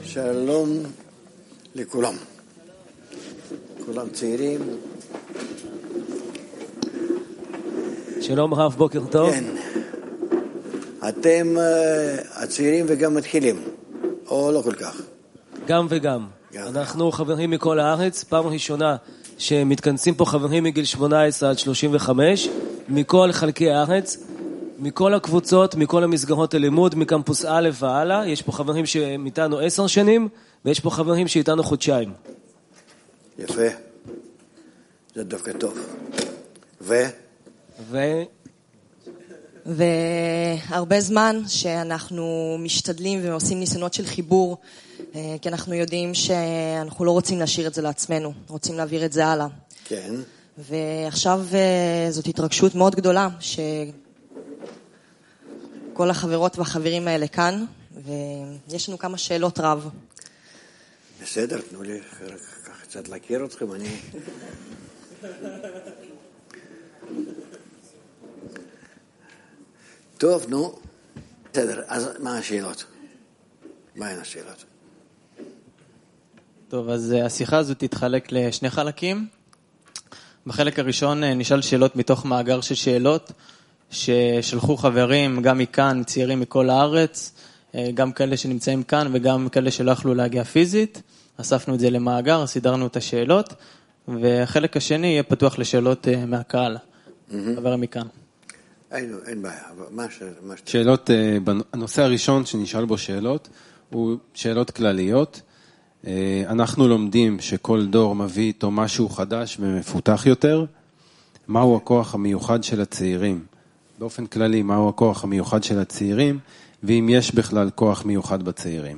שלום לכולם. כולם צעירים. שלום רב, בוקר טוב. כן. אתם הצעירים וגם מתחילים, או לא כל כך? גם וגם. אנחנו חברים מכל הארץ, פעם ראשונה שמתכנסים פה חברים מגיל 18 עד 35, מכל חלקי הארץ, מכל הקבוצות, מכל המסגרות הלימוד, מקמפוס א' והלאה. יש פה חברים שאיתנו 10 שנים, ויש פה חברים שאיתנו חודשיים. יפה. זה דווקא טוב. והרבה זמן שאנחנו משתדלים ועושים ניסיונות של חיבור, כי אנחנו יודעים שאנחנו לא רוצים להשאיר את זה לעצמנו, רוצים להעביר את זה הלאה. כן. ועכשיו זאת התרגשות מאוד גדולה, שכל החברות והחברים האלה כאן, ויש לנו כמה שאלות רב. בסדר, תנו לי ככה קצת להכיר אתכם, אני... טוב, נו. בסדר, אז מה השאלות? מה הן השאלות? טוב, אז השיחה הזאת תתחלק לשני חלקים. בחלק הראשון נשאל שאלות מתוך מאגר של שאלות ששלחו חברים גם מכאן, צעירים מכל הארץ, גם כאלה שנמצאים כאן וגם כאלה שלא יכלו להגיע פיזית. אספנו את זה למאגר, סידרנו את השאלות, והחלק השני יהיה פתוח לשאלות מהקהל, חברים מכאן. אין בעיה, שאלות, הנושא הראשון שנשאל בו שאלות, הוא שאלות כלליות. אנחנו לומדים שכל דור מביא איתו משהו חדש ומפותח יותר. מהו הכוח המיוחד של הצעירים? באופן כללי, מהו הכוח המיוחד של הצעירים, ואם יש בכלל כוח מיוחד בצעירים?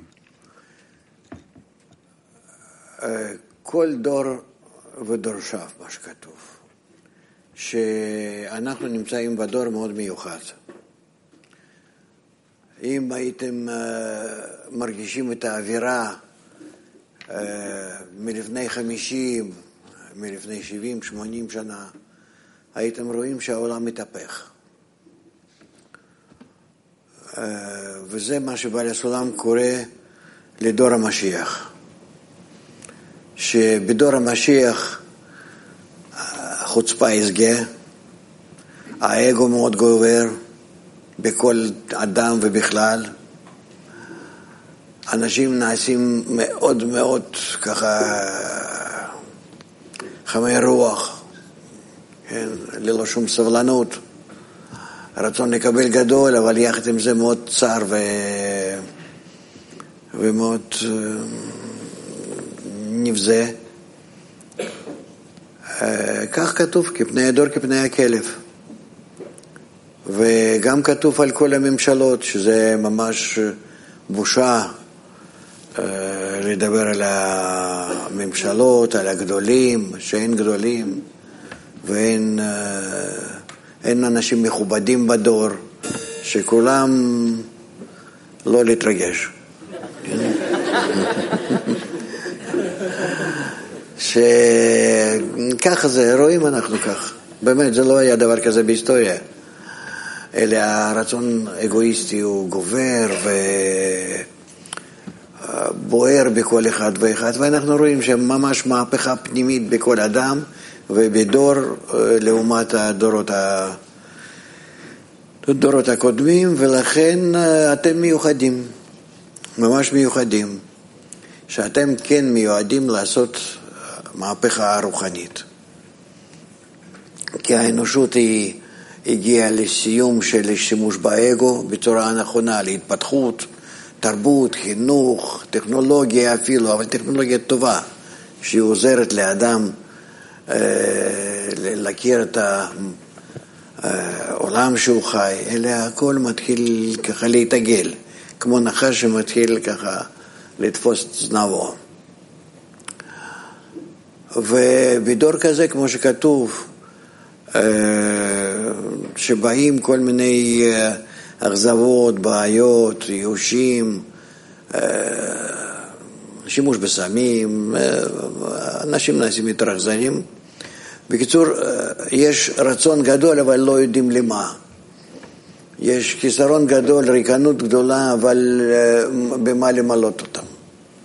כל דור ודורשיו, מה שכתוב. שאנחנו נמצאים בדור מאוד מיוחד. אם הייתם מרגישים את האווירה מלפני 50, מלפני 70, 80 שנה, הייתם רואים שהעולם מתהפך. וזה מה שבעל הסולם קורא לדור המשיח. שבדור המשיח החוצפה יסגה, האגו מאוד גובר בכל אדם ובכלל. אנשים נעשים מאוד מאוד ככה חמי רוח, כן? ללא שום סבלנות. רצון לקבל גדול, אבל יחד עם זה מאוד צר ומאוד נבזה. כך כתוב, כפני הדור כפני הכלב. וגם כתוב על כל הממשלות, שזה ממש בושה לדבר על הממשלות, על הגדולים, שאין גדולים, ואין אנשים מכובדים בדור, שכולם לא להתרגש. שככה זה, רואים אנחנו כך. באמת, זה לא היה דבר כזה בהיסטוריה. אלא הרצון אגואיסטי הוא גובר ובוער בכל אחד ואחד, ואנחנו רואים שממש מהפכה פנימית בכל אדם ובדור לעומת הדורות הקודמים, ולכן אתם מיוחדים, ממש מיוחדים, שאתם כן מיועדים לעשות מהפכה רוחנית. כי האנושות היא הגיעה לסיום של שימוש באגו בצורה הנכונה, להתפתחות, תרבות, חינוך, טכנולוגיה אפילו, אבל טכנולוגיה טובה, שהיא עוזרת לאדם להכיר את העולם שהוא חי, אלא הכל מתחיל ככה להתעגל, כמו נחש שמתחיל ככה לתפוס זנבו. ובדור כזה, כמו שכתוב, שבאים כל מיני אכזבות, בעיות, ייאושים, שימוש בסמים, אנשים נעשים יותר אכזרים. בקיצור, יש רצון גדול, אבל לא יודעים למה. יש כיסרון גדול, ריקנות גדולה, אבל במה למלות אותם.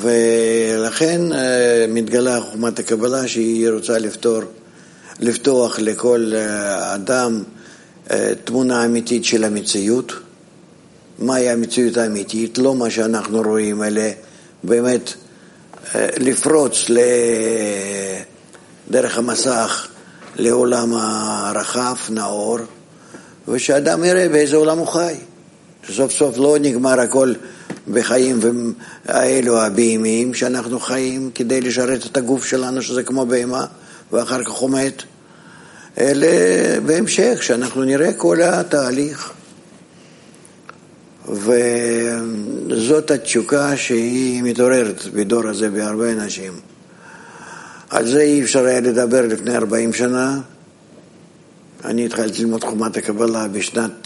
ולכן מתגלה חוכמת הקבלה שהיא רוצה לפתוח לכל אדם תמונה אמיתית של המציאות. מהי המציאות האמיתית? לא מה שאנחנו רואים, אלא באמת לפרוץ דרך המסך לעולם הרחב, נאור, ושאדם יראה באיזה עולם הוא חי. סוף סוף לא נגמר הכל בחיים האלו הבהמיים שאנחנו חיים כדי לשרת את הגוף שלנו, שזה כמו בהמה, ואחר כך הוא מת. אלה בהמשך, שאנחנו נראה כל התהליך. וזאת התשוקה שהיא מתעוררת בדור הזה בהרבה אנשים. על זה אי אפשר היה לדבר לפני 40 שנה. אני התחלתי ללמוד חוכמת הקבלה בשנת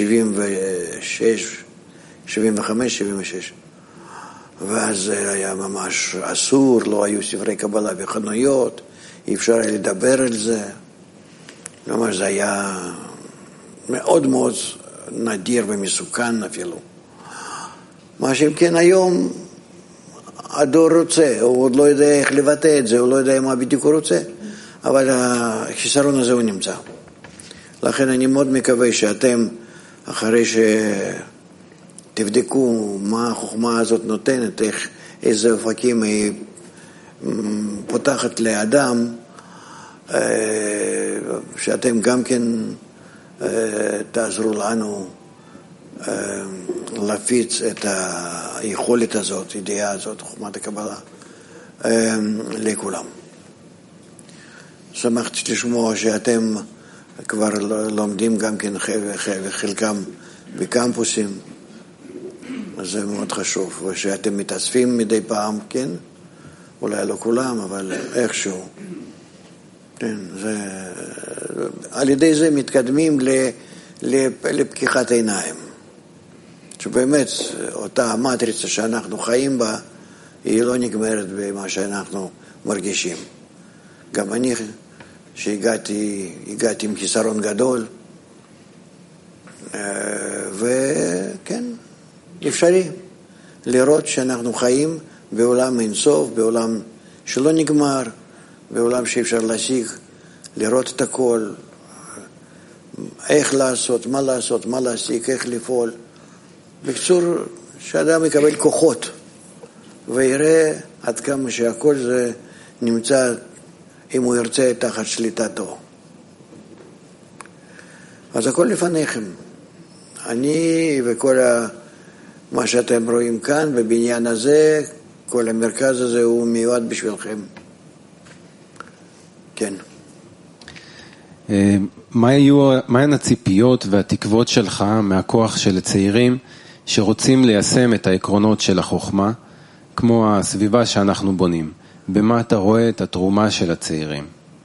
75, 76. ואז זה היה ממש אסור, לא היו ספרי קבלה בחנויות, אי אפשר היה לדבר על זה. ממש זה היה מאוד מאוד נדיר ומסוכן אפילו. מה שאם כן היום הדור רוצה, הוא עוד לא יודע איך לבטא את זה, הוא לא יודע מה בדיוק הוא רוצה, אבל החיסרון הזה הוא נמצא. לכן אני מאוד מקווה שאתם, אחרי שתבדקו מה החוכמה הזאת נותנת, איזה אופקים היא פותחת לאדם, שאתם גם כן תעזרו לנו להפיץ את היכולת הזאת, הידיעה הזאת, חוכמת הקבלה, לכולם. שמחתי לשמוע שאתם כבר לומדים גם כן חלקם בקמפוסים, אז זה מאוד חשוב, ושאתם מתאספים מדי פעם, כן? אולי לא כולם, אבל איכשהו. כן, על ידי זה מתקדמים לפקיחת עיניים. שבאמת אותה המטריצה שאנחנו חיים בה, היא לא נגמרת במה שאנחנו מרגישים. גם אני, שהגעתי עם חיסרון גדול, וכן, אפשרי לראות שאנחנו חיים בעולם אינסוף, בעולם שלא נגמר, בעולם שאפשר להשיג, לראות את הכל, איך לעשות, מה להשיג, איך לפעול. בקצור, שאדם יקבל כוחות ויראה עד כמה שהכל זה נמצא, אם הוא ירצה, תחת שליטתו. אז הכל לפניכם. אני וכל מה שאתם רואים כאן בבניין הזה, כל המרכז הזה הוא מיועד בשבילכם. כן. מהן הציפיות והתקוות שלך מהכוח של הצעירים שרוצים ליישם את העקרונות של החוכמה, כמו הסביבה שאנחנו בונים? במה אתה רואה את התרומה של הצעירים?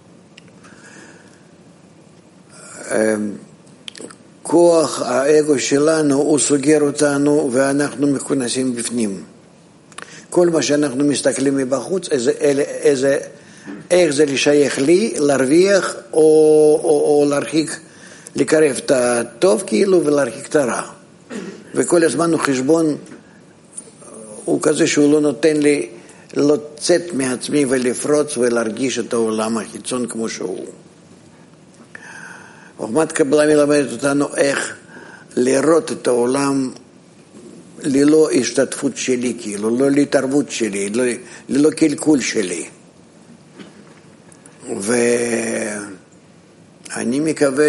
כוח האגו שלנו הוא סוגר אותנו ואנחנו מכונסים בפנים. כל מה שאנחנו מסתכלים מבחוץ, איך זה לשייך לי, להרוויח או להרחיק, לקרב את הטוב כאילו ולהרחיק את הרע. וכל הזמן הוא חשבון, הוא כזה שהוא לא נותן לי לצאת מעצמי ולפרוץ ולהרגיש את העולם החיצון כמו שהוא. חוכמת קבלה מלמדת אותנו איך לראות את העולם ללא השתתפות שלי, כאילו, לא להתערבות שלי, ללא קלקול שלי. ואני מקווה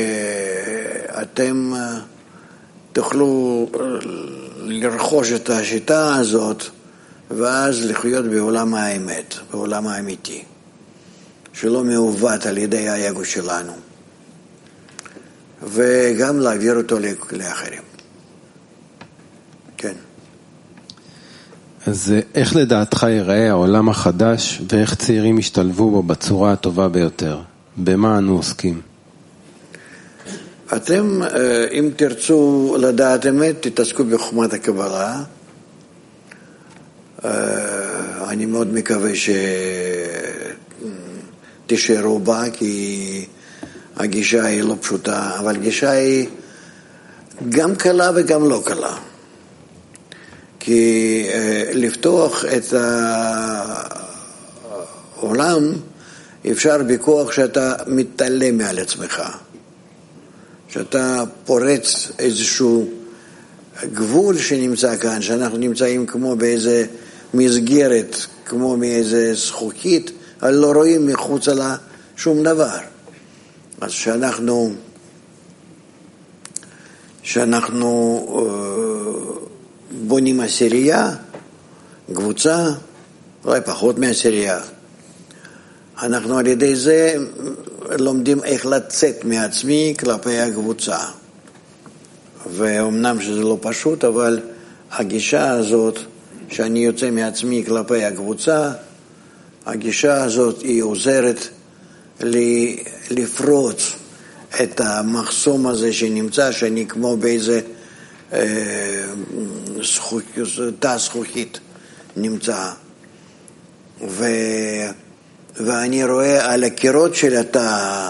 שאתם תוכלו לרכוש את השיטה הזאת, ואז לחיות בעולם האמת, בעולם האמיתי, שלא מעוות על ידי האגו שלנו, וגם להעביר אותו לאחרים. כן. אז איך לדעתך ייראה העולם החדש, ואיך צעירים ישתלבו בו בצורה הטובה ביותר? במה אנו עוסקים? אתם, אם תרצו לדעת אמת, תתעסקו בחוכמת הקבלה. אני מאוד מקווה שתישארו בה, כי הגישה היא לא פשוטה, אבל הגישה היא גם קלה וגם לא קלה. כי לפתוח את העולם אפשר בכוח שאתה מתעלם מעל עצמך, שאתה פורץ איזשהו גבול שנמצא כאן, שאנחנו נמצאים כמו באיזה מסגרת, כמו מאיזה זכוכית, אבל לא רואים מחוץ לה שום דבר. אז שאנחנו בונים עשירייה, קבוצה, אולי פחות מעשירייה, אנחנו על ידי זה לומדים איך לצאת מעצמי כלפי הקבוצה. ואומנם שזה לא פשוט, אבל הגישה הזאת שאני יוצא מעצמי כלפי הקבוצה, הגישה הזאת היא עוזרת לי לפרוץ את המחסום הזה שנמצא, שאני כמו באיזה תא זכוכית נמצא. ואני רואה על הקירות של התא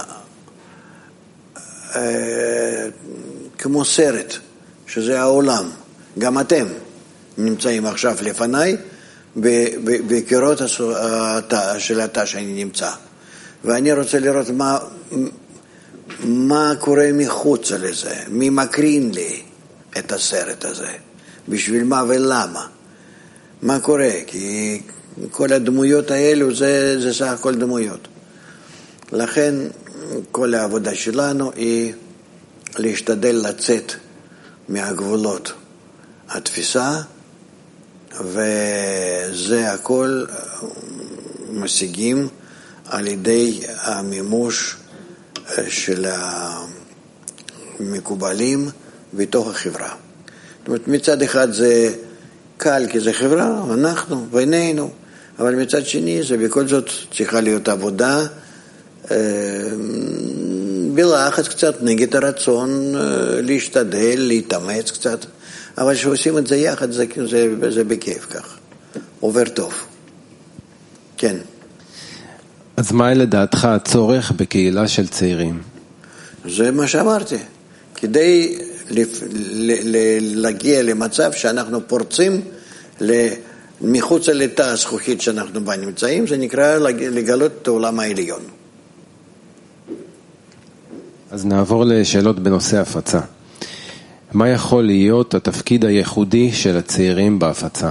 כמו סרט, שזה העולם. גם אתם נמצאים עכשיו לפניי בקירות של התא שאני נמצא. ואני רוצה לראות מה קורה מחוץ לזה, מי מקרין לי את הסרט הזה, בשביל מה ולמה. מה קורה? כי כל הדמויות האלו זה סך הכל דמויות. לכן כל העבודה שלנו היא להשתדל לצאת מהגבולות התפיסה, וזה הכל משיגים על ידי המימוש של המקובלים בתוך החברה. זאת אומרת, מצד אחד זה קל כי זה חברה, אנחנו בינינו, אבל מצד שני זה בכל זאת צריכה להיות עבודה בלחץ קצת נגד הרצון להשתדל, להתאמץ קצת, אבל כשעושים את זה יחד זה בכיף כך, עובר טוב. כן. אז מה לדעתך הצורך בקהילה של צעירים? זה מה שאמרתי. כדי להגיע למצב שאנחנו פורצים מחוץ לתא הזכוכית שאנחנו בה נמצאים, זה נקרא לגלות את העולם העליון. אז נעבור לשאלות בנושא הפצה. מה יכול להיות התפקיד הייחודי של הצעירים בהפצה?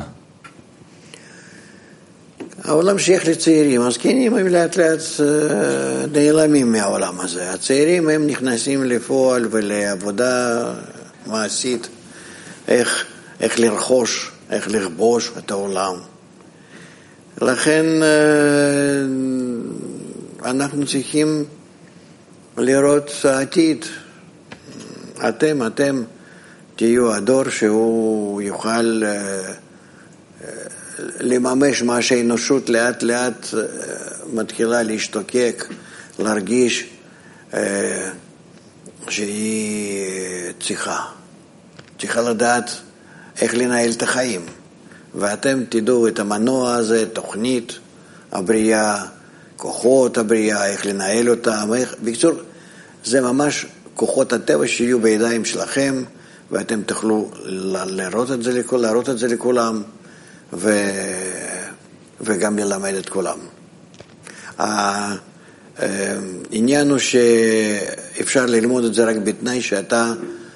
העולם שייך לצעירים, הזקנים הם לאט לאט נעלמים מהעולם הזה. הצעירים הם נכנסים לפועל ולעבודה מעשית, איך לרכוש, איך לכבוש את העולם. לכן אנחנו צריכים לראות העתיד. אתם תהיו הדור שהוא יוכל לממש מה שהאנושות לאט לאט מתחילה להשתוקק, להרגיש שהיא צריכה לדעת איך לנהל את החיים. ואתם תדעו את המנוע הזה, תוכנית הבריאה, כוחות הבריאה, איך לנהל אותם. בקיצור, זה ממש כוחות הטבע שיהיו בידיים שלכם, ואתם תוכלו להראות את זה לכולם, וגם ללמד את כולם. העניין הוא שאפשר ללמוד את זה רק בתנאי שאתה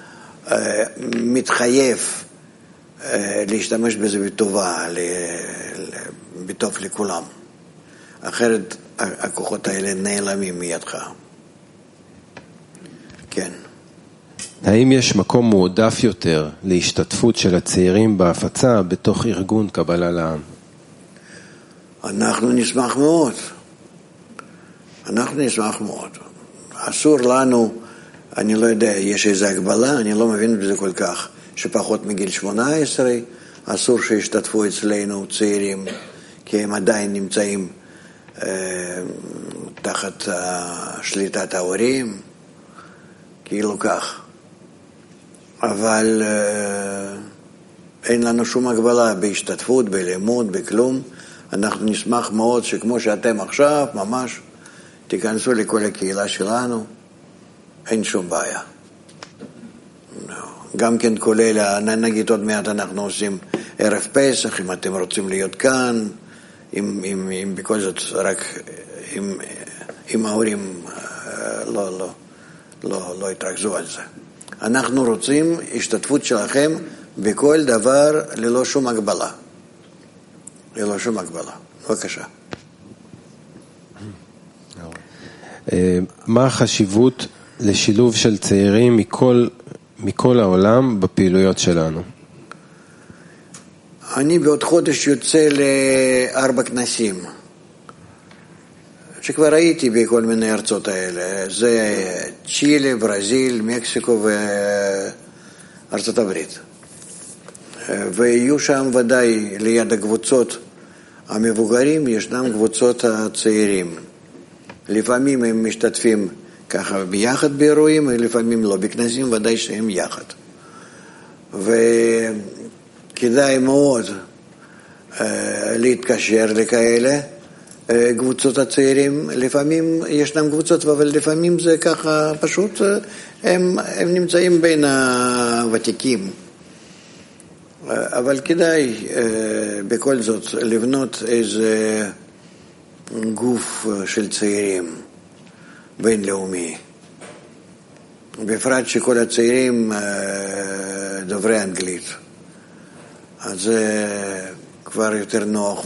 מתחייב להשתמש בזה בטובה, בטוב לכולם. אחרת הכוחות האלה נעלמים מידך. כן. האם יש מקום מועדף יותר להשתתפות של הצעירים בהפצה בתוך ארגון קבלה לעם? אנחנו נשמח מאוד. אסור לנו, אני לא יודע, יש איזו הגבלה, אני לא מבין בזה כל כך, שפחות מגיל 18, אסור שישתתפו אצלנו צעירים, כי הם עדיין נמצאים תחת שליטת ההורים, כאילו כך. אבל אין לנו שום הגבלה בהשתתפות, בלימוד, בכלום. אנחנו נשמח מאוד שכמו שאתם עכשיו, ממש, תיכנסו לכל הקהילה שלנו, אין שום בעיה. גם כן כולל, נגיד עוד מעט אנחנו עושים ערב פסח, אם אתם רוצים להיות כאן, אם בכל זאת רק אם ההורים לא התרכזו על זה. אנחנו רוצים השתתפות שלכם בכל דבר ללא שום הגבלה. ללא שום הגבלה. בבקשה. מה החשיבות לשילוב של צעירים מכל העולם בפעילויות שלנו? אני בעוד חודש יוצא ל4 כנסים, שכבר הייתי בכל מיני ארצות האלה. זה צ'ילה, ברזיל, מקסיקו וארצות הברית. ויהיו שם ודאי ליד הקבוצות המבוגרים, ישנם קבוצות הצעירים. לפעמים הם משתתפים ככה ביחד באירועים, ולפעמים לא. בכנסים ודאי שהם יחד. וכדאי מאוד להתקשר לכאלה קבוצות הצעירים. לפעמים ישנם קבוצות, אבל לפעמים זה ככה פשוט, הם נמצאים בין הוותיקים. אבל כדאי בכל זאת לבנות איזה גוף של צעירים בינלאומי. בפרט שכל הצעירים דוברי אנגלית. אז זה כבר יותר נוח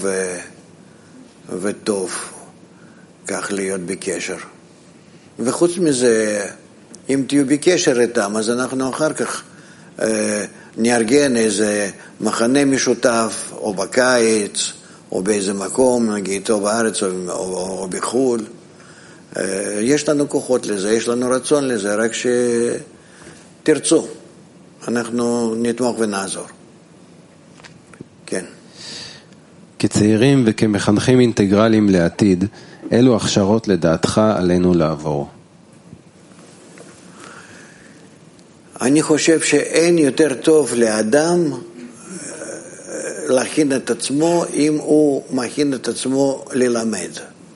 וטוב כך להיות בקשר. וחוץ מזה, אם תהיו בקשר איתם, אז אנחנו אחר כך נארגן איזה מחנה משותף, או בקיץ, או באיזה מקום, נגיד, או בארץ, או בחו"ל. יש לנו כוחות לזה, יש לנו רצון לזה, רק שתרצו. אנחנו נתמוך ונעזור. כן. כצעירים וכמחנכים אינטגרליים לעתיד, אילו הכשרות לדעתך עלינו לעבור? אני חושב שאין יותר טוב לאדם להכין את עצמו אם הוא מכין את עצמו ללמד.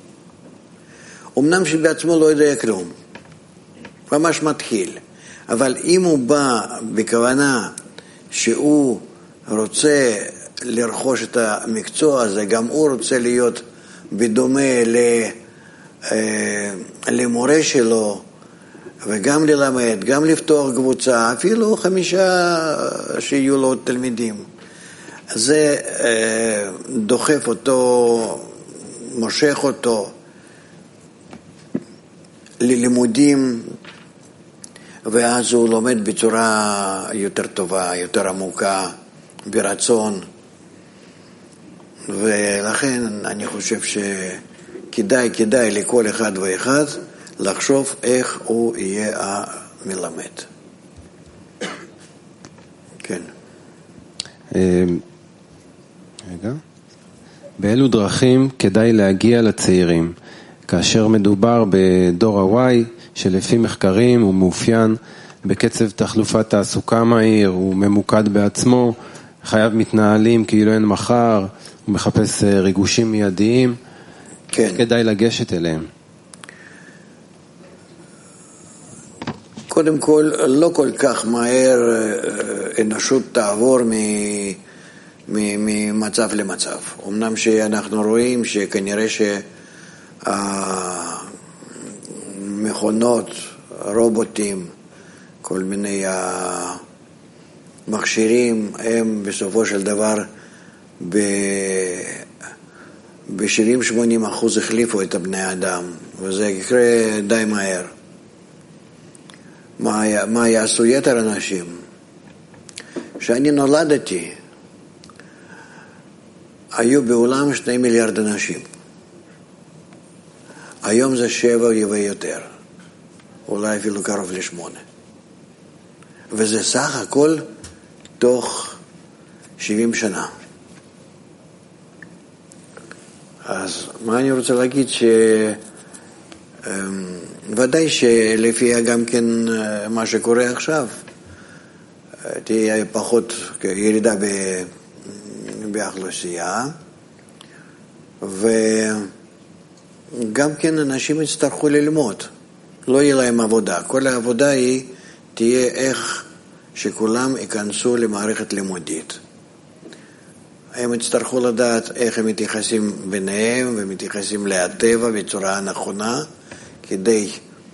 אמנם שבעצמו לא יודע כלום, ממש מתחיל, אבל אם הוא בא בכוונה שהוא רוצה לרכוש את המקצוע הזה, גם הוא רוצה להיות בדומה למורה שלו, וגם ללמד, גם לפתוח קבוצה, אפילו 5 שיהיו לו תלמידים. זה דוחף אותו, מושך אותו ללימודים, ואז הוא לומד בצורה יותר טובה, יותר עמוקה, ברצון. ולכן אני חושב שכדאי לכל אחד ואחד לחשוב איך הוא יהיה המלמד. כן. רגע. באילו דרכים כדאי להגיע לצעירים, כאשר מדובר בדור ה-Y, שלפי מחקרים הוא מאופיין בקצב תחלופת תעסוקה מהיר, הוא ממוקד בעצמו, חייו מתנהלים כאילו אין מחר, הוא מחפש ריגושים מיידיים, כן. כדאי לגשת אליהם. קודם כל, לא כל כך מהר אנושות תעבור ממצב למצב. אמנם שאנחנו רואים שכנראה שהמכונות, רובוטים, כל מיני מכשירים, הם בסופו של דבר ב-70-80% החליפו את הבני אדם, וזה יקרה די מהר. מה יעשו יתר אנשים? כשאני נולדתי, היו בעולם 2 מיליארד אנשים. היום זה 7 ויותר. אולי אפילו קרוב ל8. וזה סך הכל תוך 70 שנה. אז מה אני רוצה להגיד? ודאי שלפי גם כן מה שקורה עכשיו, תהיה פחות ירידה באוכלוסייה, וגם כן אנשים יצטרכו ללמוד, לא יהיה להם עבודה. כל העבודה תהיה איך שכולם ייכנסו למערכת לימודית. הם יצטרכו לדעת איך הם מתייחסים ביניהם ומתייחסים לטבע בצורה נכונה, כדי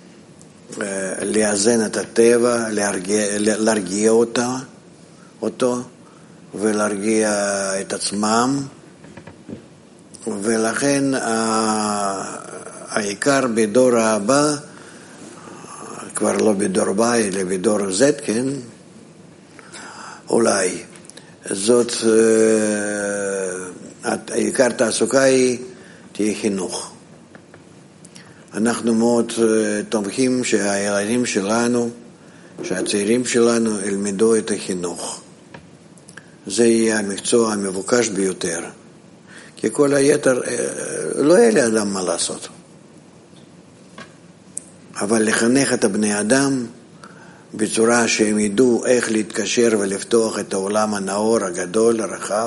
לאזן את הטבע, להרגיע אותו ולהרגיע את עצמם, ולכן העיקר בדור הבא, כבר לא בדור הבא אלא בדור Z, כן? אולי זאת העיקר תעסוקה היא תהיה חינוך. אנחנו מאוד תומכים שהילדים שלנו, שהצעירים שלנו ילמדו את החינוך. זה יהיה המקצוע המבוקש ביותר. כי כל היתר לא יהיה לאדם מה לעשות. אבל לחנך את הבני אדם בצורה שהם ידעו איך להתקשר ולפתוח את העולם הנאור, הגדול, הרחב,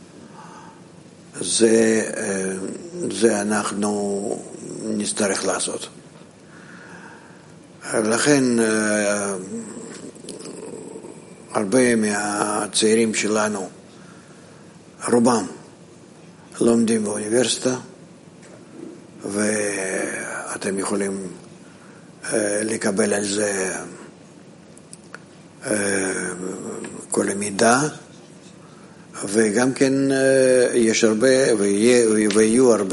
זה אנחנו נצטרך לעשות. לכן הרבה מהצעירים שלנו, רובם לומדים באוניברסיטה, ואתם יכולים לקבל על זה כל המידע, וגם כן יש הרבה ויהיו הרבה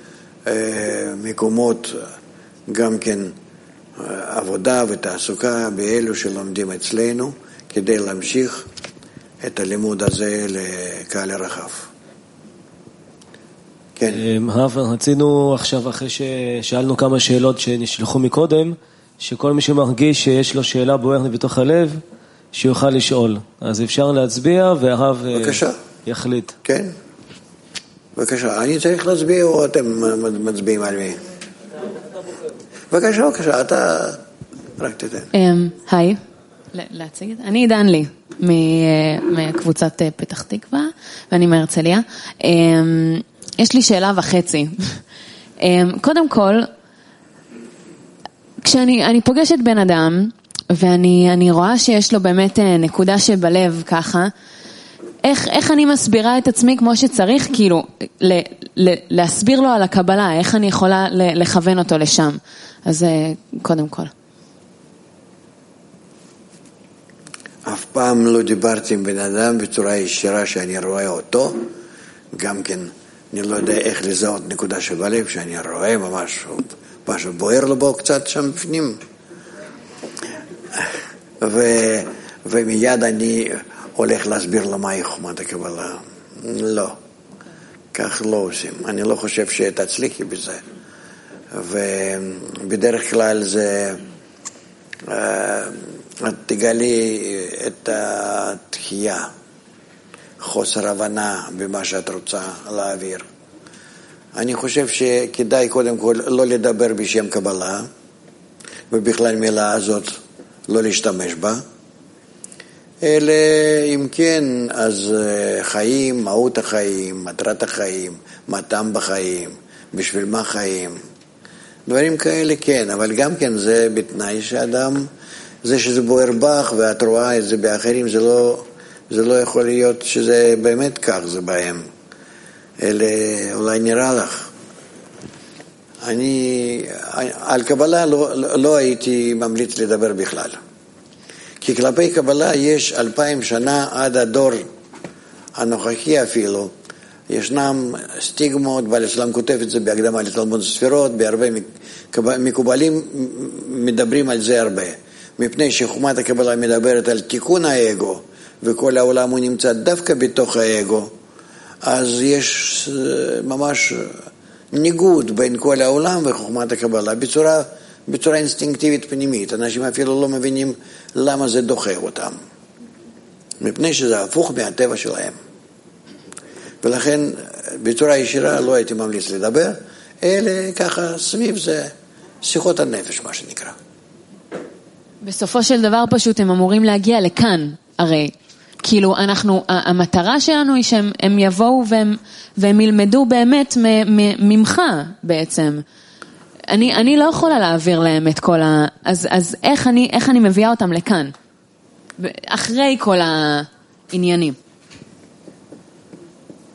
מקומות גם כן עבודה ותעסוקה באלו שלומדים אצלנו, כדי להמשיך את הלימוד הזה לקהל הרחב. כן. רצינו עכשיו, אחרי ששאלנו כמה שאלות שנשלחו מקודם, שכל מי שמרגיש שיש לו שאלה בוערת בתוך הלב, שיוכל לשאול. אז אפשר להצביע, והרב יחליט. כן. בבקשה. אני צריך להצביע או אתם מצביעים על מי? בבקשה, אתה רק תתן. היי, להציג את זה? אני עידן לי, מקבוצת פתח תקווה, ואני מהרצליה. יש לי שאלה וחצי. קודם כל, כשאני פוגשת בן אדם, ואני רואה שיש לו באמת נקודה שבלב ככה, איך אני מסבירה את עצמי כמו שצריך, כאילו, להסביר לו על הקבלה, איך אני יכולה לכוון אותו לשם. אז קודם כל. אף פעם לא דיברתי עם בן אדם בצורה ישירה שאני רואה אותו, גם כן אני לא יודע איך לזהות נקודה שבלב, שאני רואה משהו בוער לו בו קצת שם בפנים. ומיד אני הולך להסביר לו מהי חוכמת הקבלה. לא, כך לא עושים. אני לא חושב שתצליחי בזה. ובדרך כלל זה, את תגלי את התחייה, חוסר הבנה במה שאת רוצה להעביר. אני חושב שכדאי קודם כל לא לדבר בשם קבלה, ובכלל מילה הזאת לא להשתמש בה, אלא אם כן, אז חיים, מהות החיים, מטרת החיים, מה טעם בחיים, בשביל מה חיים, דברים כאלה כן, אבל גם כן זה בתנאי שאדם, זה שזה בוער בך ואת רואה את זה באחרים, זה לא יכול להיות שזה באמת כך, זה בהם. אלא אולי נראה לך. על קבלה לא הייתי ממליץ לדבר בכלל. כי כלפי קבלה יש 2000 שנה עד הדור הנוכחי אפילו, ישנם סטיגמות, בעל הסלאם כותב את זה בהקדמה לתלמוד ספירות, בהרבה מקובלים מדברים על זה הרבה. מפני שחוכמת הקבלה מדברת על תיקון האגו, וכל העולם הוא נמצא דווקא בתוך האגו, אז יש ממש ניגוד בין כל העולם וחוכמת הקבלה, בצורה אינסטינקטיבית פנימית. אנשים אפילו לא מבינים למה זה דוחה אותם. מפני שזה הפוך מהטבע שלהם. ולכן בצורה ישירה לא הייתי ממליץ לדבר, אלא ככה סביב זה שיחות הנפש, מה שנקרא. בסופו של דבר פשוט הם אמורים להגיע לכאן, הרי. כאילו המטרה שלנו היא שהם יבואו והם ילמדו באמת ממך בעצם. אני לא יכולה להעביר להם את כל אז איך אני מביאה אותם לכאן? אחרי כל העניינים.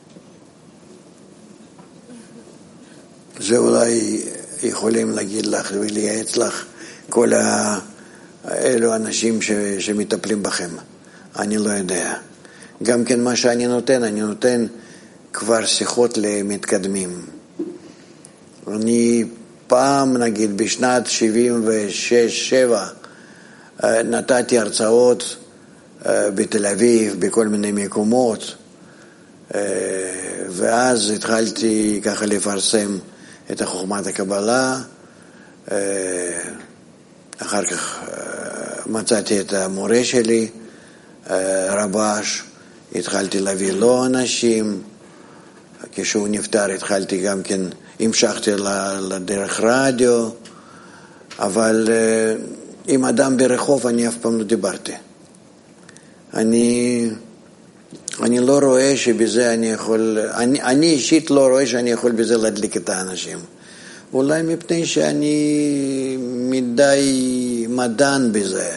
זה אולי יכולים להגיד לך ולייעץ לך כל אלו אנשים שמטפלים בכם. אני לא יודע. גם כן מה שאני נותן כבר שיחות למתקדמים. אני פעם, נגיד, בשנת 76-7, נתתי הרצאות בתל אביב, בכל מיני מקומות, ואז התחלתי ככה לפרסם את חוכמת הקבלה. אחר כך מצאתי את המורה שלי, רבש, התחלתי להביא לו אנשים. כשהוא נפטר התחלתי גם כן, המשכתי לדרך רדיו, אבל עם אדם ברחוב אני אף פעם לא דיברתי. אני לא רואה שבזה אני יכול, אני אישית לא רואה שאני יכול בזה להדליק את האנשים. אולי מפני שאני מדי מדען בזה,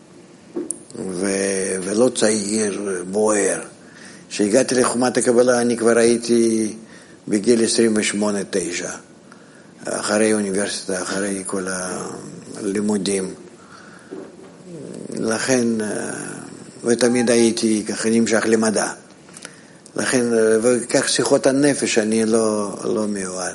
ולא צעיר בוער. כשהגעתי לחוכמת הקבלה אני כבר הייתי בגיל 28-9, אחרי האוניברסיטה, אחרי כל הלימודים. לכן, ותמיד הייתי ככה נמשך למדע. לכן, וכך שיחות הנפש אני לא מיועד.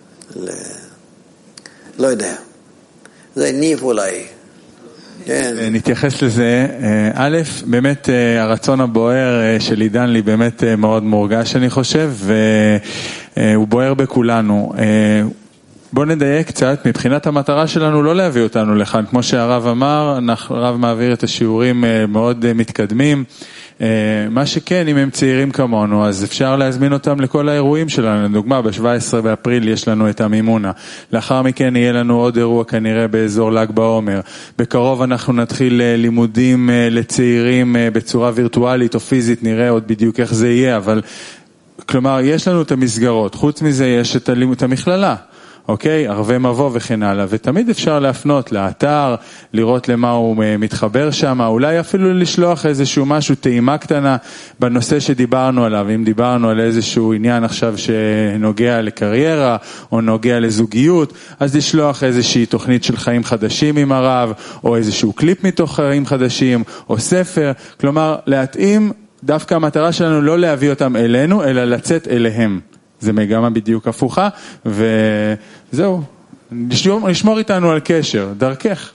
לא יודע. זה ניף אולי. כן. נתייחס לזה. א', באמת הרצון הבוער של עידן לי באמת מאוד מורגש אני חושב, והוא בוער בכולנו. בוא נדייק קצת, מבחינת המטרה שלנו לא להביא אותנו לכאן, כמו שהרב אמר, הרב מעביר את השיעורים מאוד מתקדמים, מה שכן, אם הם צעירים כמונו, אז אפשר להזמין אותם לכל האירועים שלנו. לדוגמה, ב-17 באפריל יש לנו את המימונה. לאחר מכן יהיה לנו עוד אירוע כנראה באזור ל"ג בעומר. בקרוב אנחנו נתחיל לימודים לצעירים בצורה וירטואלית או פיזית, נראה עוד בדיוק איך זה יהיה, אבל כלומר, יש לנו את המסגרות. חוץ מזה יש את המכללה. אוקיי, ערבי מבוא וכן הלאה, ותמיד אפשר להפנות לאתר, לראות למה הוא מתחבר שם, אולי אפילו לשלוח איזשהו משהו, טעימה קטנה בנושא שדיברנו עליו, אם דיברנו על איזשהו עניין עכשיו שנוגע לקריירה, או נוגע לזוגיות, אז לשלוח איזושהי תוכנית של חיים חדשים עם הרב, או איזשהו קליפ מתוך חיים חדשים, או ספר, כלומר להטעים, דווקא המטרה שלנו לא להביא אותם אלינו, אלא לצאת אליהם. זה מגמה בדיוק הפוכה, וזהו, לשמור איתנו על קשר, דרכך.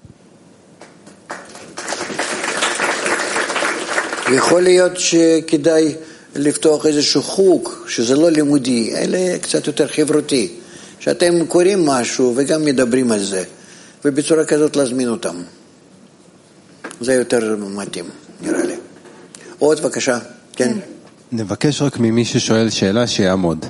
יכול להיות שכדאי לפתוח איזשהו חוג, שזה לא לימודי, אלא קצת יותר חברתי, שאתם קוראים משהו וגם מדברים על זה, ובצורה כזאת להזמין אותם. זה יותר מתאים, נראה לי. עוד בבקשה, כן. נבקש רק ממי ששואל שאלה שיעמוד.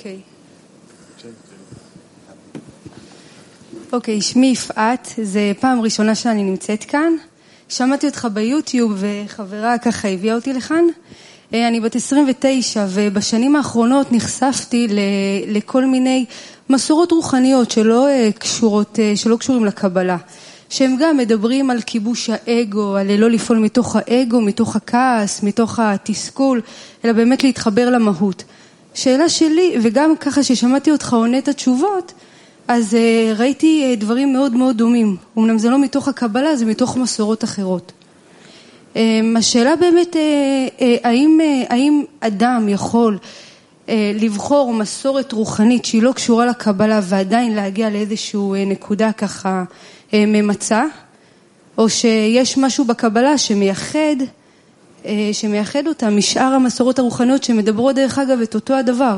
אוקיי, שמי יפעת, זה פעם ראשונה שאני נמצאת כאן. שמעתי אותך ביוטיוב וחברה ככה הביאה אותי לכאן. אני בת 29 ובשנים האחרונות נחשפתי לכל מיני מסורות רוחניות שלא קשורים לקבלה. שהם גם מדברים על כיבוש האגו, על לא לפעול מתוך האגו, מתוך הכעס, מתוך התסכול, אלא באמת להתחבר למהות. שאלה שלי, וגם ככה ששמעתי אותך עונה את התשובות, אז ראיתי דברים מאוד מאוד דומים. אמנם זה לא מתוך הקבלה, זה מתוך מסורות אחרות. השאלה באמת, האם אדם יכול לבחור מסורת רוחנית שהיא לא קשורה לקבלה ועדיין להגיע לאיזשהו נקודה ככה ממצא, או שיש משהו בקבלה שמייחד אותה משאר המסורות הרוחניות שמדברות דרך אגב את אותו הדבר?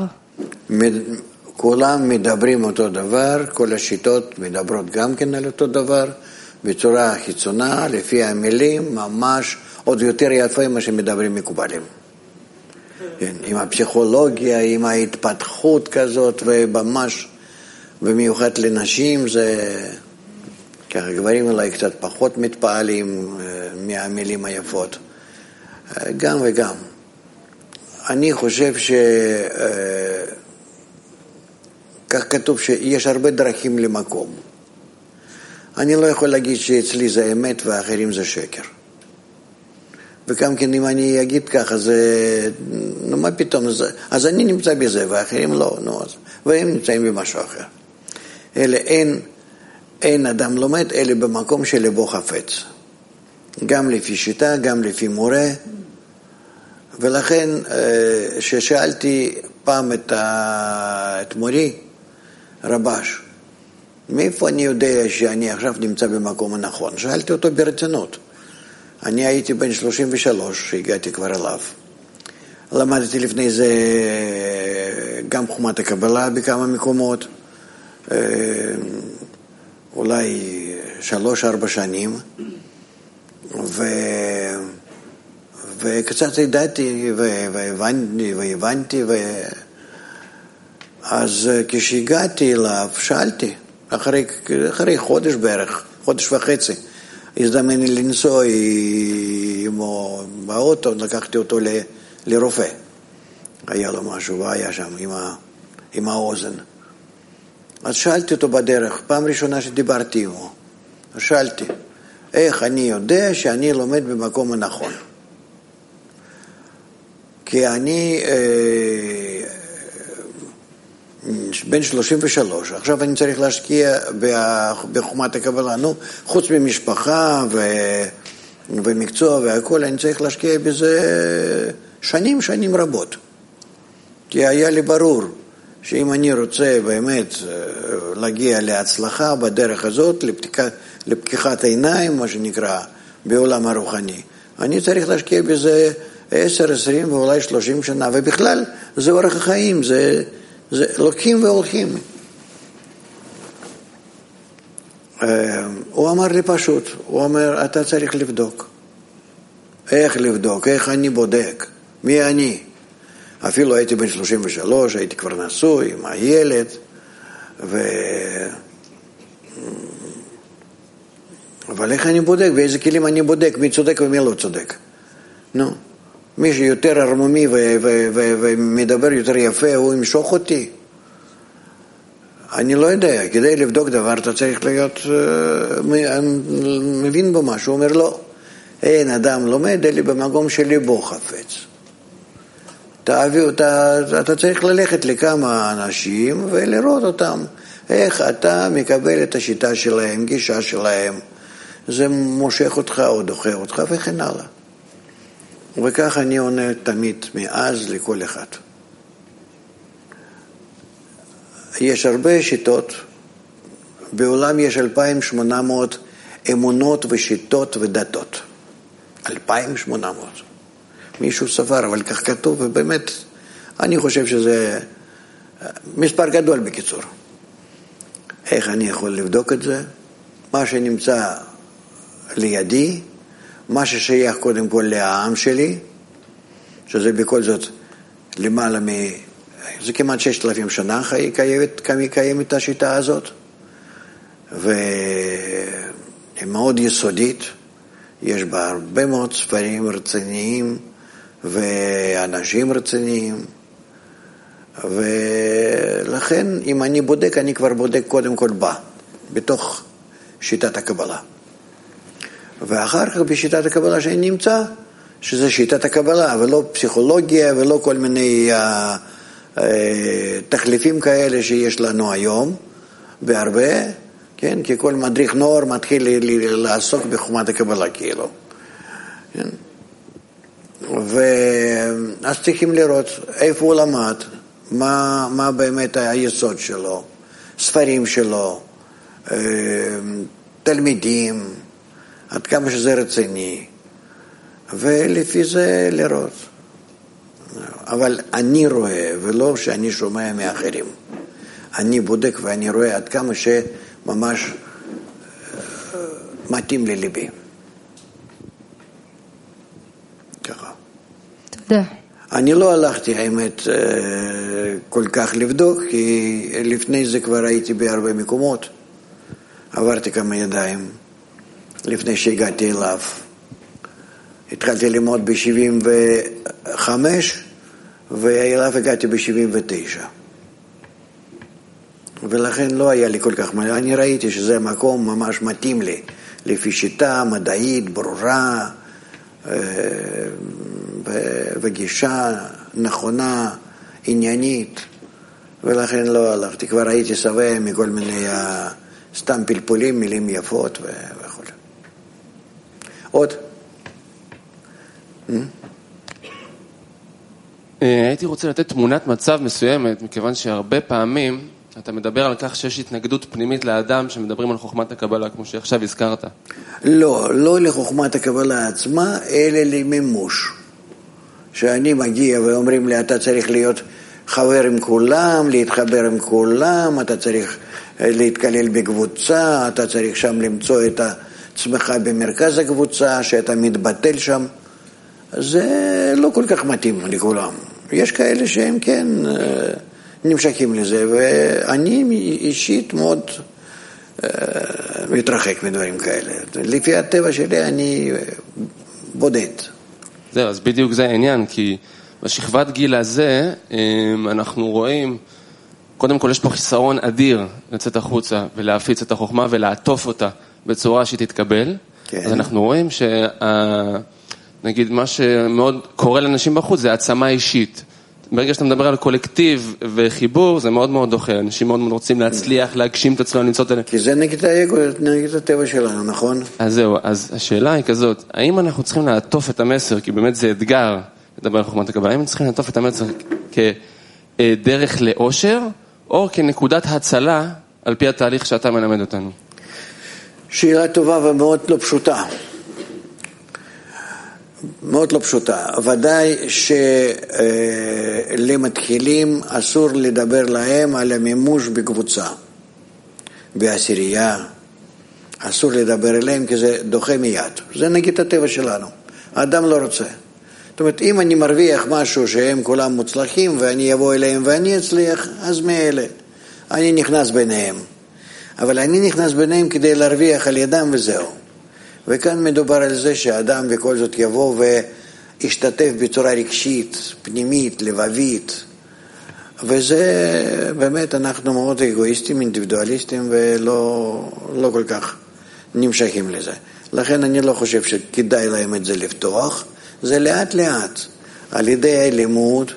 כולם מדברים אותו דבר, כל השיטות מדברות גם כן על אותו דבר, בצורה חיצונה, לפי המילים, ממש עוד יותר יפה מה שמדברים מקובלים. עם הפסיכולוגיה, עם ההתפתחות כזאת, וממש במיוחד לנשים זה... ככה גברים אולי קצת פחות מתפעלים מהמילים היפות. גם וגם. אני חושב כך כתוב שיש הרבה דרכים למקום. אני לא יכול להגיד שאצלי זה אמת ואחרים זה שקר. וגם כן אם אני אגיד ככה, זה מה פתאום? אז אני נמצא בזה, ואחרים לא, והם נמצאים במשהו אחר. אלה אין אדם לומד, אלה במקום שלבו חפץ. גם לפי שיטה, גם לפי מורה, ולכן ששאלתי פעם את מורי, רבש, מאיפה אני יודע שאני עכשיו נמצא במקום הנכון? שאלתי אותו ברצינות. אני הייתי בן 33, שהגעתי כבר אליו. למדתי לפני זה גם חומת הקבלה בכמה מקומות, אולי 3-4 שנים, וקצת ידעתי והבנתי, אז כשהגעתי אליו שאלתי, אחרי חודש בערך, חודש וחצי, הזדמן לי לנסוע עמו באוטו, לקחתי אותו לרופא. היה לו משהו, והיה שם עם האוזן. אז שאלתי אותו בדרך, פעם ראשונה שדיברתי עמו. אז שאלתי, איך אני יודע שאני לומד במקום הנכון? כי אני בן 33, עכשיו אני צריך להשקיע בחומת הקבלה, חוץ ממשפחה ומקצוע והכל, אני צריך להשקיע בזה שנים רבות. כי היה לי ברור שאם אני רוצה באמת להגיע להצלחה בדרך הזאת, לפקיחת העיניים, מה שנקרא, בעולם הרוחני, אני צריך להשקיע בזה 10, 20 ואולי 30 שנה, ובכלל זה אורח החיים, זה לוקחים והולכים. הוא אמר לי פשוט, הוא אומר, אתה צריך לבדוק. איך לבדוק? איך אני בודק? מי אני? אפילו הייתי בן 33, הייתי כבר נשוי עם הילד, אבל איך אני בודק? באיזה כלים אני בודק? מי צודק ומי לא צודק? מי שיותר הרמומי ומדבר יותר יפה, הוא ימשוך אותי. אני לא יודע, כדי לבדוק דבר אתה צריך להיות מבין בו משהו. הוא אומר לא, אין אדם לומד אלא במקום שליבו חפץ. אתה צריך ללכת לכמה אנשים ולראות אותם, איך אתה מקבל את השיטה שלהם, גישה שלהם, זה מושך אותך או דוחה אותך וכן הלאה. וכך אני עונה תמיד מאז לכל אחד. יש הרבה שיטות, בעולם יש 2,800 אמונות ושיטות ודתות. 2,800. מישהו ספר, אבל כך כתוב, ובאמת, אני חושב שזה מספר גדול בקיצור. איך אני יכול לבדוק את זה? מה שנמצא לידי, מה ששייך קודם כל לעם שלי, שזה בכל זאת למעלה זה כמעט 6,000 שנה קיימת השיטה הזאת, והיא מאוד יסודית, יש בה הרבה מאוד ספרים רציניים ואנשים רציניים, ולכן אם אני בודק, אני כבר בודק קודם כל בתוך שיטת הקבלה. ואחר כך בשיטת הקבלה שאני נמצא, שזה שיטת הקבלה, ולא פסיכולוגיה, ולא כל מיני תחליפים כאלה שיש לנו היום, בהרבה, כן? כי כל מדריך נוער מתחיל לעסוק בחומת הקבלה, כאילו. כן? ואז צריכים לראות איפה הוא למד, מה באמת היסוד שלו, ספרים שלו, תלמידים, עד כמה שזה רציני, ולפי זה לראות. אבל אני רואה, ולא שאני שומע מאחרים. אני בודק ואני רואה עד כמה שממש מתאים לליבי. ככה. תודה. אני לא הלכתי, האמת, כל כך לבדוק, כי לפני זה כבר הייתי בהרבה מקומות. עברתי כמה ידיים. לפני שהגעתי אליו. התחלתי ללמוד ב-75, ואליו הגעתי ב-79. ולכן לא היה לי כל כך מה, אני ראיתי שזה מקום ממש מתאים לי, לפי שיטה מדעית, ברורה, וגישה נכונה, עניינית, ולכן לא הלכתי. כבר הייתי שבע מכל מיני סתם פלפולים, מילים יפות וכו'. עוד? הייתי רוצה לתת תמונת מצב מסוימת, מכיוון שהרבה פעמים אתה מדבר על כך שיש התנגדות פנימית לאדם שמדברים על חוכמת הקבלה, כמו שעכשיו הזכרת. לא לחוכמת הקבלה עצמה, אלא למימוש. שאני מגיע ואומרים לי, אתה צריך להיות חבר עם כולם, להתחבר עם כולם, אתה צריך להתקלל בקבוצה, אתה צריך שם למצוא את עצמך במרכז הקבוצה, שאתה מתבטל שם. זה לא כל כך מתאים לכולם. יש כאלה שהם כן נמשכים לזה, ואני אישית מאוד מתרחק מדברים כאלה. לפי הטבע שלי אני בודד. זהו, אז בדיוק זה העניין, כי בשכבת גיל הזה אנחנו רואים, קודם כל יש פה חיסרון אדיר לצאת החוצה ולהפיץ את החוכמה ולעטוף אותה בצורה שתתקבל. כן. אז אנחנו רואים נגיד מה שמאוד קורה לאנשים בחוץ זה העצמה אישית. ברגע שאתה מדבר על קולקטיב וחיבור, זה מאוד מאוד דוחה. אנשים מאוד מאוד רוצים להצליח, להגשים את עצמם, למצוא את זה. כי זה נגד האגו, נגד הטבע שלנו, נכון? אז זהו, אז השאלה היא כזאת, האם אנחנו צריכים לעטוף את המסר, כי באמת זה אתגר לדבר על חוכמת הקבלה, האם אנחנו צריכים לעטוף את המסר כדרך לאושר, או כנקודת הצלה, על פי התהליך שאתה מלמד אותנו? שאלה טובה ומאוד לא פשוטה. מאוד לא פשוטה. ודאי שלמתחילים אסור לדבר להם על המימוש בקבוצה, בעשירייה. אסור לדבר אליהם כי זה דוחה מיד. זה נגיד הטבע שלנו. האדם לא רוצה. זאת אומרת, אם אני מרוויח משהו שהם כולם מוצלחים ואני אבוא אליהם ואני אצליח, אז מאלה. אני נכנס ביניהם. אבל אני נכנס ביניהם כדי להרוויח על ידם וזהו. וכאן מדובר על זה שהאדם בכל זאת יבוא וישתתף בצורה רגשית, פנימית, לבבית. וזה באמת אנחנו מאוד אגואיסטים, אינדיבידואליסטים ולא כל כך נמשכים לזה. לכן אני לא חושב שכדאי להם את זה לפתוח. זה לאט לאט, על ידי הלימוד,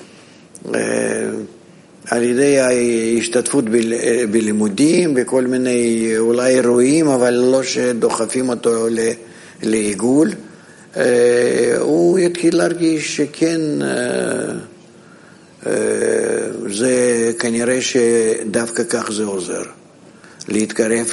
על ידי ההשתתפות בלימודים, בכל מיני אולי אירועים, אבל לא שדוחפים אותו לעיגול, הוא יתחיל להרגיש שכן, זה כנראה שדווקא כך זה עוזר, להתקרב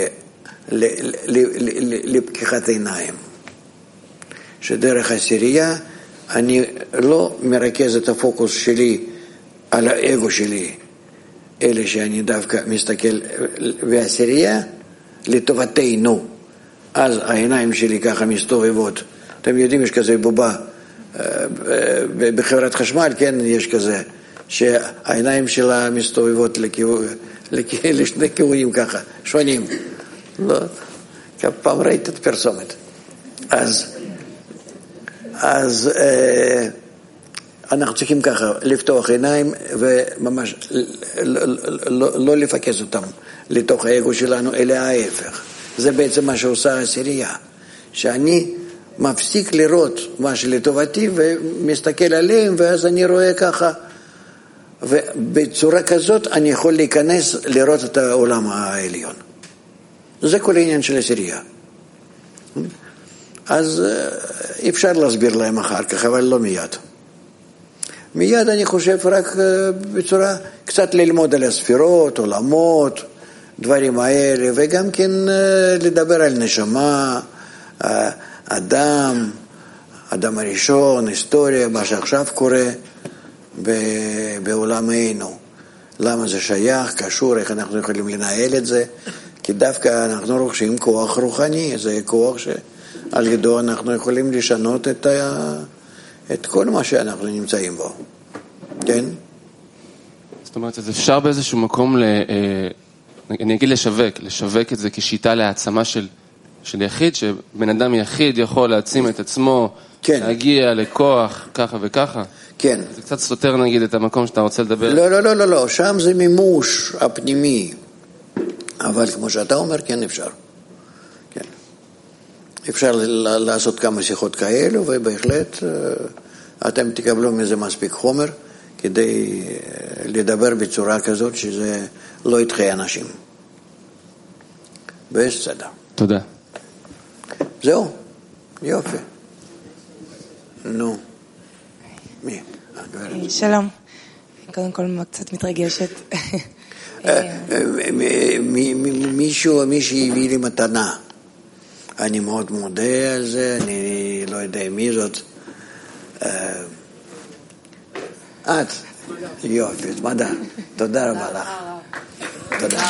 לפקיחת עיניים. שדרך העשירייה אני לא מרכז את הפוקוס שלי על האגו שלי, אלה שאני דווקא מסתכל בעשירייה לטובתנו, אז העיניים שלי ככה מסתובבות. אתם יודעים, יש כזה בובה בחברת חשמל, כן, יש כזה, שהעיניים שלה מסתובבות לשני כיוונים ככה, שונים. לא, פעם ראית את פרסומת. אז אנחנו צריכים ככה לפתוח עיניים וממש לא לפקס אותם לתוך האגו שלנו, אלא ההפך. זה בעצם מה שעושה העשירייה, שאני מפסיק לראות מה שלטובתי ומסתכל עליהם, ואז אני רואה ככה, ובצורה כזאת אני יכול להיכנס לראות את העולם העליון. זה כל העניין של העשירייה. אז אפשר להסביר להם אחר כך, אבל לא מיד. מיד אני חושב רק בצורה קצת ללמוד על הספירות, עולמות, דברים האלה, וגם כן לדבר על נשמה, אדם הראשון, היסטוריה, מה שעכשיו קורה בעולמנו. למה זה שייך, קשור, איך אנחנו יכולים לנהל את זה, כי דווקא אנחנו רוכשים כוח רוחני, זה כוח שעל ידו אנחנו יכולים לשנות את כל מה שאנחנו נמצאים בו. כן? זאת אומרת, אז אפשר באיזשהו מקום, אני אגיד לשווק את זה כשיטה להעצמה של יחיד, שבן אדם יחיד יכול להעצים את עצמו, כן. להגיע לכוח, ככה וככה. כן. זה קצת סותר נגיד את המקום שאתה רוצה לדבר. לא, שם זה מימוש הפנימי. אבל כמו שאתה אומר, כן אפשר. כן. אפשר לעשות כמה שיחות כאלו, ובהחלט אתם תקבלו מזה מספיק חומר כדי לדבר בצורה כזאת שזה לא ידחה אנשים. בסדר. תודה. זהו, יופי. נו. מי? שלום. קודם כל קצת מתרגשת. מישהי הביא לי מתנה. אני מאוד מודה על זה, אני לא יודע מי זאת. את? יופי, מדע. תודה רבה לך. תודה.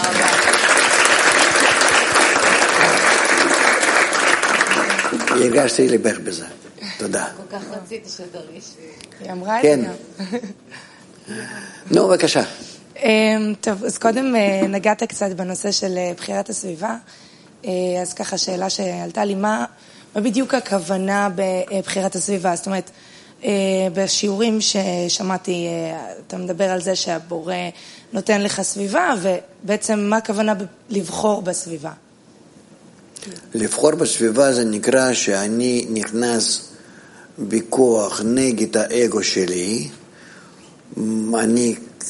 הרגשתי לבך בזה. תודה. כל כך רציתי שתרגיש. היא אמרה את כן. זה. נו, בבקשה. טוב, אז קודם נגעת קצת בנושא של בחירת הסביבה. אז ככה שאלה שעלתה לי, מה בדיוק הכוונה בבחירת הסביבה? זאת אומרת, בשיעורים ששמעתי, אתה מדבר על זה שהבורא נותן לך סביבה, ובעצם מה הכוונה לבחור בסביבה? לבחור בסביבה זה נקרא שאני נכנס בכוח נגד האגו שלי, אני,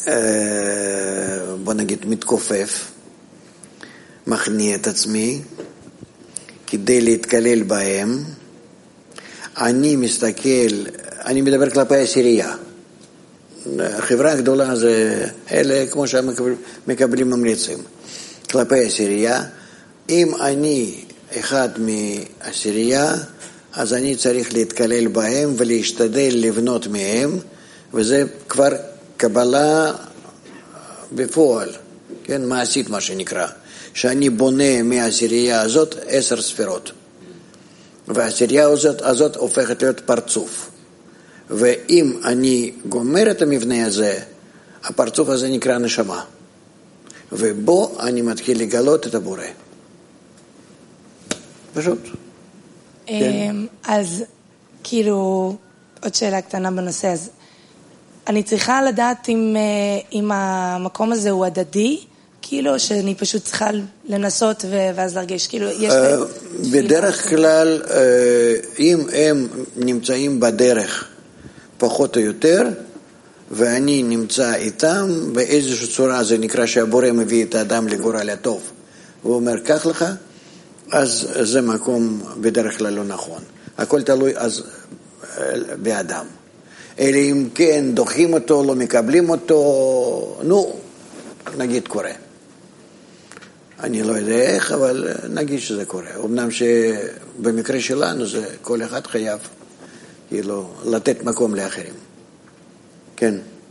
בוא נגיד, מתכופף, מכניע את עצמי, כדי להתקלל בהם. אני מסתכל, אני מדבר כלפי עשירייה. החברה הגדולה זה אלה כמו שמקבלים ממליצים. כלפי עשירייה, אם אני אחד מעשירייה, אז אני צריך להתקלל בהם ולהשתדל לבנות מהם, וזה כבר קבלה בפועל, כן, מעשית מה שנקרא. שאני בונה מהעשירייה הזאת 10 ספירות. והעשירייה הזאת הופכת להיות פרצוף. ואם אני גומר את המבנה הזה, הפרצוף הזה נקרא נשמה. ובו אני מתחיל לגלות את הבורא. פשוט. אז כאילו, עוד שאלה קטנה בנושא, אז אני צריכה לדעת אם המקום הזה הוא הדדי, כאילו שאני פשוט צריכה לנסות ואז להרגיש, כאילו יש... בדרך כלל, אם הם נמצאים בדרך פחות או יותר, ואני נמצא איתם, באיזושהי צורה זה נקרא שהבורא מביא את האדם לגורל הטוב, הוא אומר, קח לך, אז זה מקום בדרך כלל לא נכון. הכל תלוי אז באדם. אלא אם כן דוחים אותו, לא מקבלים אותו, נו, נגיד קורה. אני לא יודע איך, אבל נגיד שזה קורה. אמנם שבמקרה שלנו זה כל אחד חייב כאילו לתת מקום לאחרים. כן.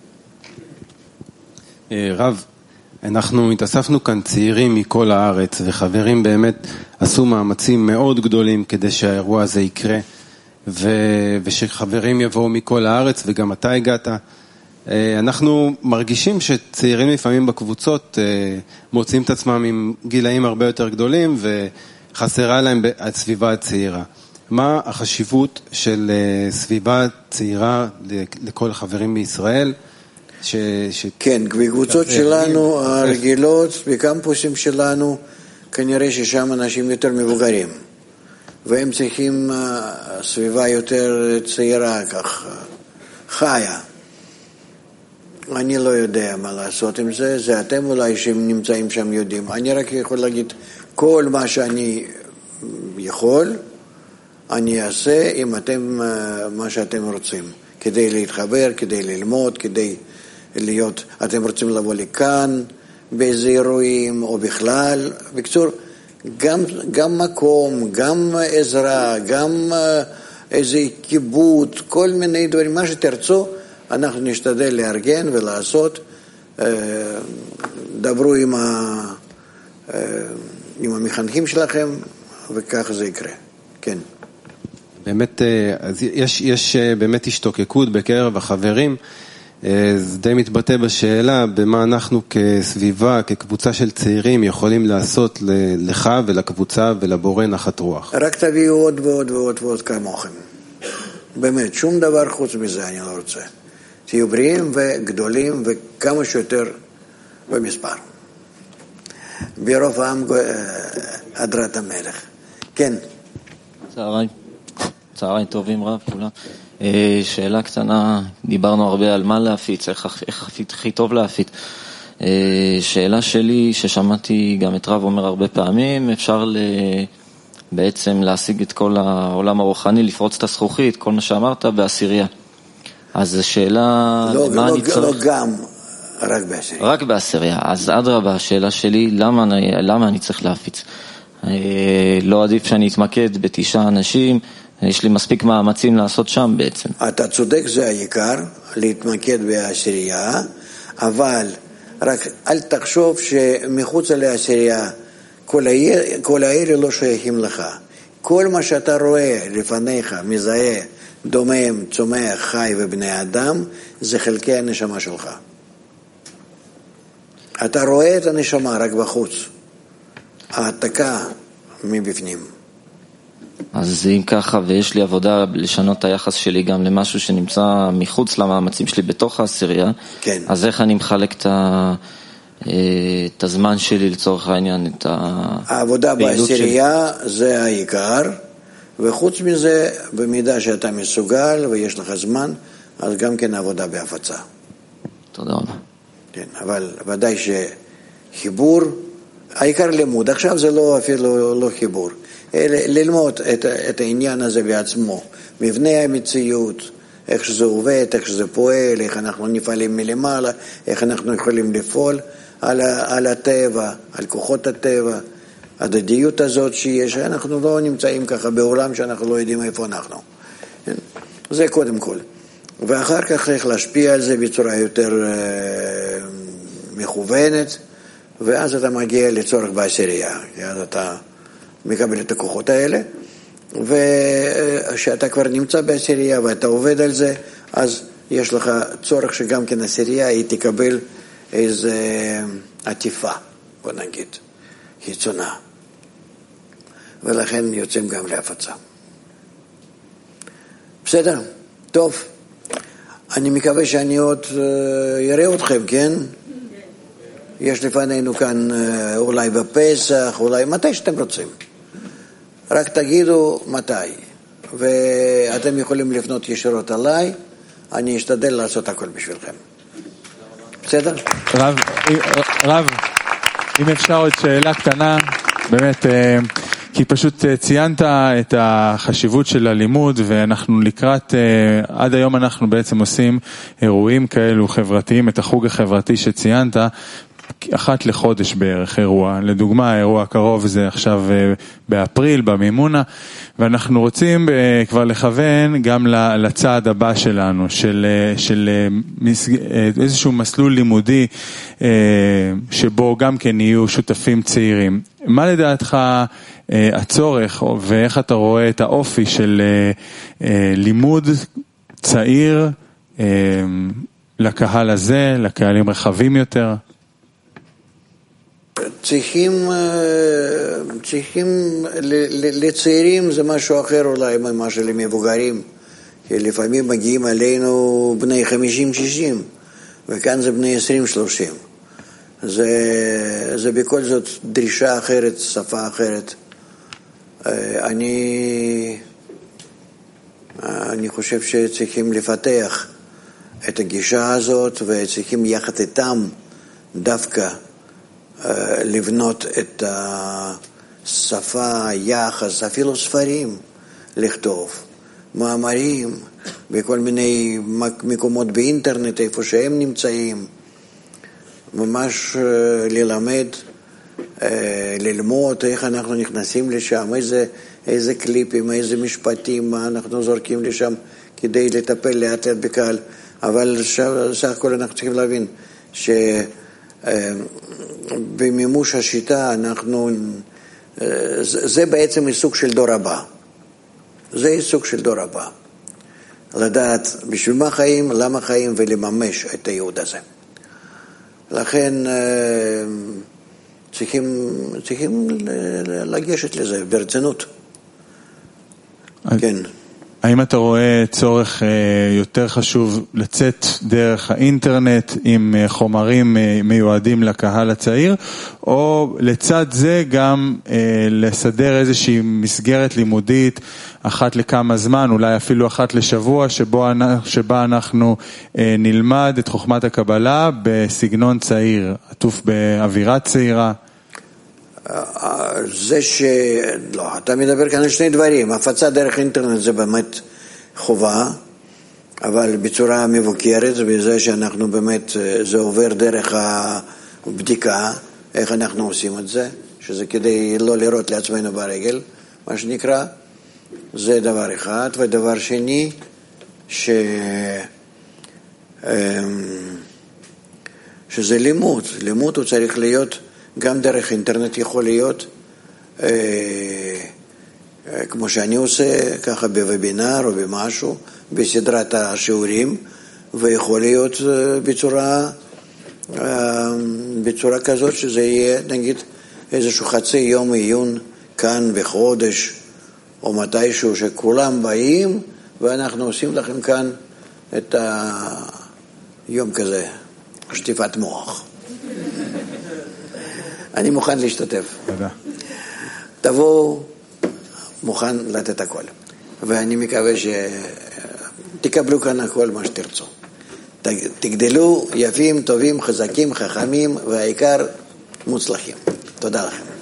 רב, אנחנו התאספנו כאן צעירים מכל הארץ, וחברים באמת עשו מאמצים מאוד גדולים כדי שהאירוע הזה יקרה, ושחברים יבואו מכל הארץ, וגם אתה הגעת. אנחנו מרגישים שצעירים לפעמים בקבוצות מוצאים את עצמם עם גילאים הרבה יותר גדולים, וחסרה להם הסביבה הצעירה. מה החשיבות של סביבה צעירה לכל החברים בישראל? כן, בקבוצות שלנו הרגילות, בקמפוסים שלנו, כנראה ששם אנשים יותר מבוגרים, והם צריכים סביבה יותר צעירה, כך חיה. אני לא יודע מה לעשות עם זה, זה אתם אולי שהם נמצאים שם יודעים. אני רק יכול להגיד, כל מה שאני יכול, אני אעשה אם אתם, מה שאתם רוצים, כדי להתחבר, כדי ללמוד, כדי להיות, אתם רוצים לבוא לכאן, באיזה אירועים, או בכלל, בקצור, גם מקום, גם עזרה, גם איזה כיבוד, כל מיני דברים, מה שתרצו, אנחנו נשתדל לארגן ולעשות, דברו עם המחנכים שלכם, וכך זה יקרה. כן. באמת, אז יש באמת השתוקקות בקרב החברים, זה די מתבטא בשאלה, במה אנחנו כסביבה, כקבוצה של צעירים, יכולים לעשות לך ולקבוצה ולבורא נחת רוח. רק תביאו עוד ועוד ועוד ועוד כמוכם. באמת, שום דבר חוץ מזה אני לא רוצה. תהיו בריאים וגדולים וכמה שיותר במספר. ברוב העם הדרת המלך. כן. צהריים. צהריים טובים רב, כולם. שאלה קטנה, דיברנו הרבה על מה להפיץ, איך הכי טוב להפיץ. שאלה שלי, ששמעתי גם את רב אומר הרבה פעמים, אפשר בעצם להשיג את כל העולם הרוחני, לפרוץ את הזכוכית, כל מה שאמרת, בעשירייה. אז שאלה, מה אני צריך? לא גם, רק בעשירייה. רק בעשירייה. אז אדרבה, השאלה שלי, למה אני צריך להפיץ? לא עדיף שאני אתמקד ב9 אנשים, יש לי מספיק מאמצים לעשות שם בעצם. אתה צודק, זה העיקר, להתמקד בעשירייה, אבל רק אל תחשוב שמחוץ לעשירייה, כל העיר לא שייכים לך. כל מה שאתה רואה לפניך, מזהה, דומם, צומח, חי ובני אדם, זה חלקי הנשמה שלך. אתה רואה את הנשמה רק בחוץ. העתקה מבפנים. אז אם ככה, ויש לי עבודה לשנות את היחס שלי גם למשהו שנמצא מחוץ למאמצים שלי בתוך העשירייה, כן. אז איך אני מחלק את הזמן שלי לצורך העניין, את העבודה בעשירייה זה העיקר, וחוץ מזה, במידה שאתה מסוגל ויש לך זמן, אז גם כן עבודה בהפצה. תודה רבה. כן, אבל ודאי שחיבור, העיקר לימוד, עכשיו זה לא אפילו לא חיבור, ללמוד את העניין הזה בעצמו, מבנה המציאות, איך שזה עובד, איך שזה פועל, איך אנחנו נפעלים מלמעלה, איך אנחנו יכולים לפעול על הטבע, על כוחות הטבע, הדדיות הזאת שיש, אנחנו לא נמצאים ככה בעולם שאנחנו לא יודעים איפה אנחנו. זה קודם כל. ואחר כך איך להשפיע על זה בצורה יותר מכוונת, ואז אתה מגיע לצורך בעשירייה, אז אתה מקבל את הכוחות האלה, ושאתה כבר נמצא בעשירייה ואתה עובד על זה, אז יש לך צורך שגם כן עשירייה היא תקבל איזו עטיפה, בוא נגיד, חיצונה. ולכן יוצאים גם להפצה. בסדר? טוב. אני מקווה שאני עוד יראה אתכם, כן? יש לפנינו כאן אולי בפסח, אולי מתי שאתם רוצים. רק תגידו מתי. ואתם יכולים לפנות ישירות עליי, אני אשתדל לעשות הכל בשבילכם. בסדר? רב, אם אפשר עוד שאלה קטנה, באמת, כי פשוט ציינת את החשיבות של הלימוד, ואנחנו לקראת, עד היום אנחנו בעצם עושים אירועים כאלו חברתיים, את החוג החברתי שציינת, אחת לחודש בערך אירוע. לדוגמה, האירוע הקרוב זה עכשיו באפריל, במימונה, ואנחנו רוצים כבר לכוון גם לצעד הבא שלנו, של איזשהו מסלול לימודי, שבו גם כן יהיו שותפים צעירים. מה לדעתך הצורך, ואיך אתה רואה את האופי של לימוד צעיר לקהל הזה, לקהלים רחבים יותר? צריכים לצעירים זה משהו אחר אולי ממה שלמבוגרים, כי לפעמים מגיעים עלינו בני 50-60, וכאן זה בני 20-30. זה בכל זאת דרישה אחרת, שפה אחרת. אני חושב שצריכים לפתח את הגישה הזאת, וצריכים יחד איתם דווקא לבנות את השפה, יחס, אפילו ספרים לכתוב, מאמרים בכל מיני מקומות באינטרנט, איפה שהם נמצאים, ממש ללמד, ללמוד איך אנחנו נכנסים לשם, איזה קליפים, איזה משפטים, מה אנחנו זורקים לשם כדי לטפל לאט לאט בקהל. אבל סך הכל אנחנו צריכים להבין שבמימוש השיטה אנחנו, זה בעצם עיסוק של דור הבא. זה עיסוק של דור הבא. לדעת בשביל מה חיים, למה חיים ולממש את הייעוד הזה. לכן צריכים לגשת לזה ברצינות. כן. האם אתה רואה צורך יותר חשוב לצאת דרך האינטרנט עם חומרים מיועדים לקהל הצעיר, או לצד זה גם לסדר איזושהי מסגרת לימודית אחת לכמה זמן, אולי אפילו אחת לשבוע, שבה אנחנו נלמד את חוכמת הקבלה בסגנון צעיר, עטוף באווירה צעירה? זה לא, אתה מדבר כאן על שני דברים. הפצה דרך אינטרנט זה באמת חובה, אבל בצורה מבוקרת, בזה שאנחנו באמת, זה עובר דרך הבדיקה, איך אנחנו עושים את זה, שזה כדי לא לראות לעצמנו ברגל, מה שנקרא. זה דבר אחד. ודבר שני, שזה לימוד. לימוד הוא צריך להיות גם דרך אינטרנט, יכול להיות כמו שאני עושה, ככה בוובינר או במשהו, בסדרת השיעורים, ויכול להיות בצורה כזאת שזה יהיה, נגיד, איזשהו חצי יום עיון כאן בחודש, או מתישהו שכולם באים, ואנחנו עושים לכם כאן את היום כזה, שטיפת מוח. אני מוכן להשתתף. תודה. תבואו מוכן לתת הכל. ואני מקווה שתקבלו כאן הכל מה שתרצו. תגדלו יפים, טובים, חזקים, חכמים, והעיקר מוצלחים. תודה לכם.